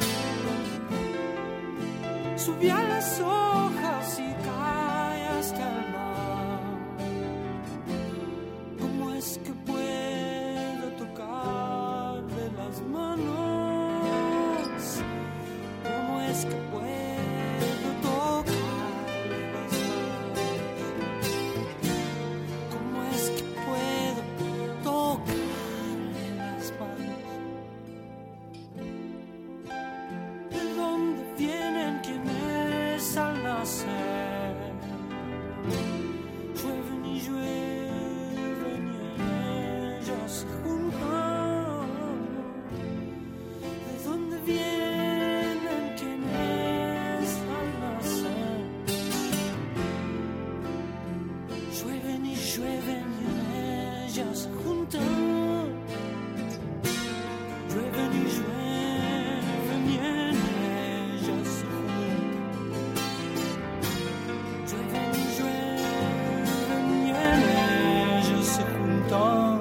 Sube a las hojas y cae hasta el mar. ¿Cómo es que puedo tocarle las manos? ¿Cómo es que puedo tocarle las manos? ¿Cómo es que puedo tocarle las manos? ¿De dónde vienen quienes al nacer llueven y llueven y en ellos se juntan? ¿De dónde vienen quienes al nacer llueven y llueven y en ellos se juntan? Llueven y llueven y en ellos se juntan. Llueven y llueven y en ellos se juntan.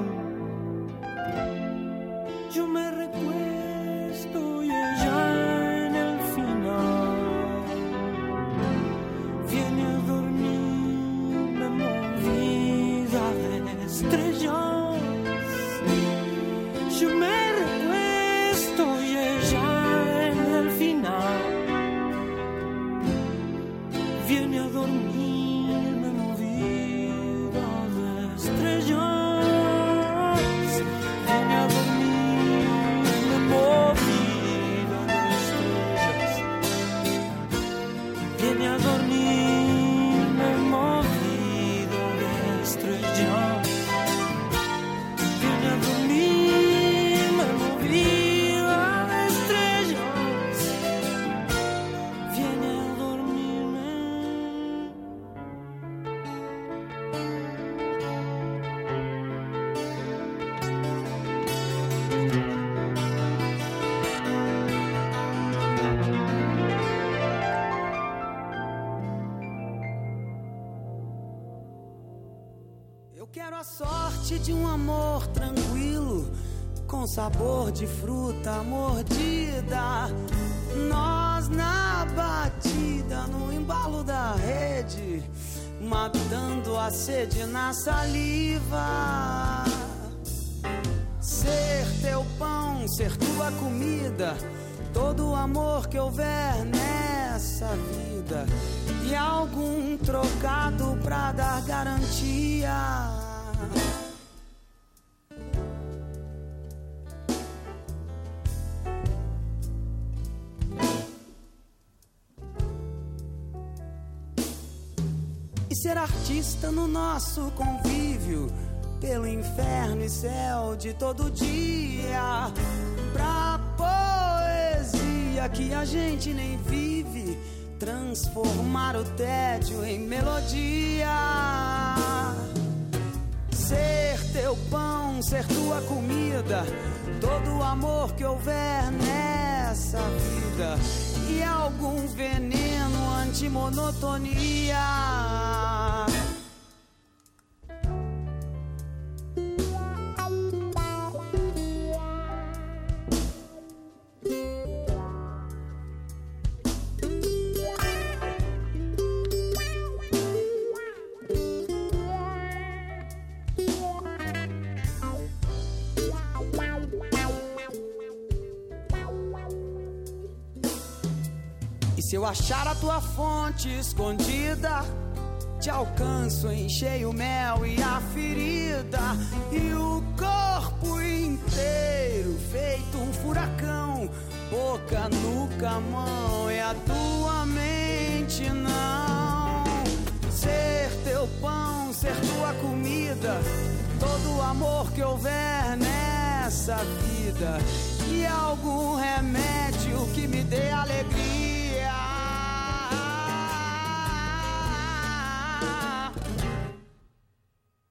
Yo me recuesto y ella en el final viene a dormirme movida de estrellas. Eu quero a sorte de um amor tranquilo, com sabor de fruta mordida. Nós na batida, no embalo da rede, matando a sede na saliva. Ser teu pão, ser tua comida, todo o amor que houver nessa vida, e algum trocado pra dar garantia. E ser artista no nosso convívio, pelo inferno e céu de todo dia, pra poesia que a gente nem vive, transformar o tédio em melodia. Ser teu pão, ser tua comida, todo o amor que houver nessa vida, e algum veneno antimonotonia. Se eu achar a tua fonte escondida, te alcanço, enchei o mel e a ferida, e o corpo inteiro feito um furacão, boca, nuca, mão, e a tua mente não. Ser teu pão, ser tua comida, todo o amor que houver nessa vida, e algum remédio que me dê alegria.